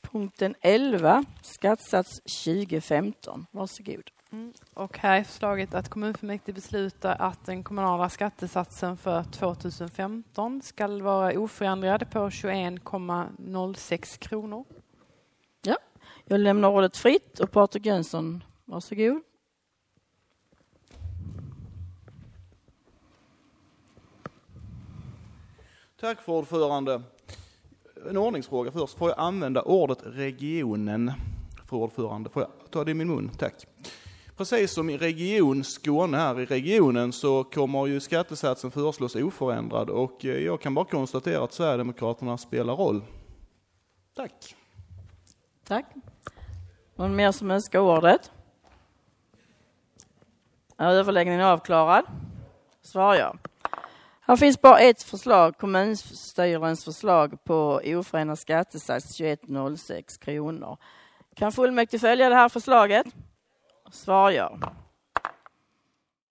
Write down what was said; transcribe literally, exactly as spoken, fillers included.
Punkten elva, skattesats tjugo femton. Varsågod. Mm. Och här är förslaget att kommunfullmäktige beslutar att den kommunala skattesatsen för tjugohundrafemton ska vara oförändrad på tjugoen komma noll sex kronor. Ja, jag lämnar ordet fritt och Patrik Jönsson, varsågod. Tack för ordförande. En ordningsfråga först. Får jag använda ordet regionen för ordförande? Får jag ta det i min mun? Tack. Precis som i region Skåne här i regionen så kommer ju skattesatsen föreslås oförändrad och jag kan bara konstatera att Sverigedemokraterna spelar roll. Tack. Tack. Någon mer som önskar ordet? Är överläggningen avklarad? Svarar jag. Här finns bara ett förslag, kommunstyrelsens förslag på oförändrad skattesats tjugoett komma noll sex kronor. Kan fullmäktige följa det här förslaget? Svarar jag.